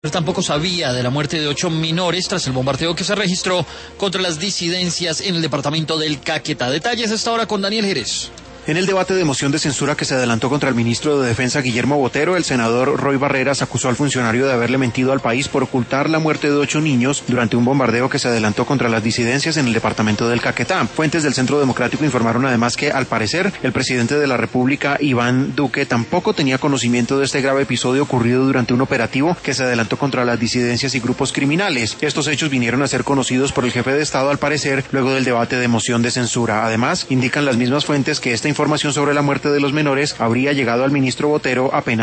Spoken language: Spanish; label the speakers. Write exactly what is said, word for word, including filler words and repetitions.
Speaker 1: Tampoco sabía de la muerte de ocho menores tras el bombardeo que se registró contra las disidencias en el departamento del Caquetá. Detalles a esta hora con Daniel Jerez.
Speaker 2: En el debate de moción de censura que se adelantó contra el ministro de Defensa Guillermo Botero, el senador Roy Barreras acusó al funcionario de haberle mentido al país por ocultar la muerte de ocho niños durante un bombardeo que se adelantó contra las disidencias en el departamento del Caquetá. Fuentes del Centro Democrático informaron además que, al parecer, el presidente de la República, Iván Duque, tampoco tenía conocimiento de este grave episodio ocurrido durante un operativo que se adelantó contra las disidencias y grupos criminales. Estos hechos vinieron a ser conocidos por el jefe de Estado, al parecer, luego del debate de moción de censura. Además, indican las mismas fuentes que esta información sobre la muerte de los menores habría llegado al ministro Botero apenas